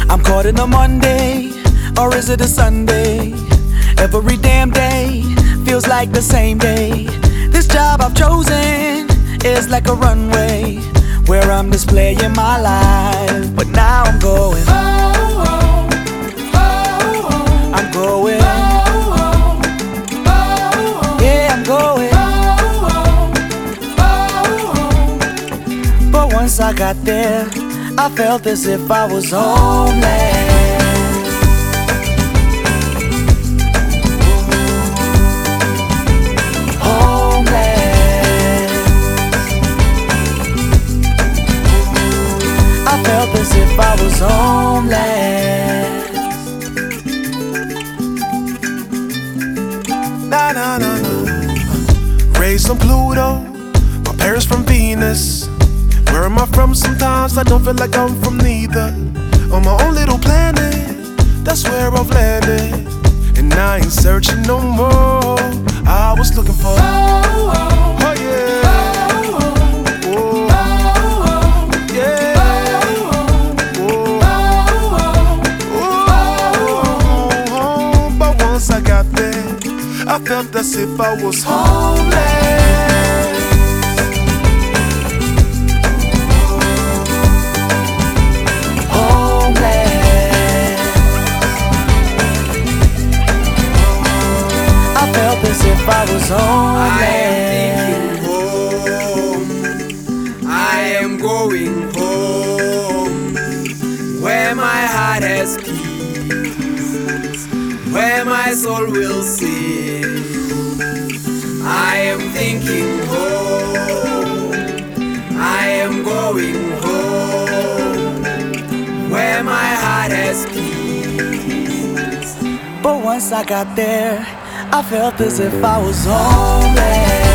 I'm caught in a Monday, or is it a Sunday? Every damn day feels like the same day. This job I've chosen is like a runway where I'm displaying my life. But now I'm going, I'm going, yeah, I'm going. But once I got there, I felt as if I was homeless. I felt as if I was homeless. Nah, nah, nah, nah. Raised on Pluto, my parents from Venus. Where am I from? Sometimes I don't feel like I'm from neither. On my own little planet, that's where I've landed. And I ain't searching no more. I was looking for, oh yeah. I got there, I felt as if I was homeless. Homeless. I felt as if I was homeless. I am going home, where my heart has peace, where my soul will sing. I am thinking home, I am going home, where my heart has peace. But once I got there, I felt as if I was homeless.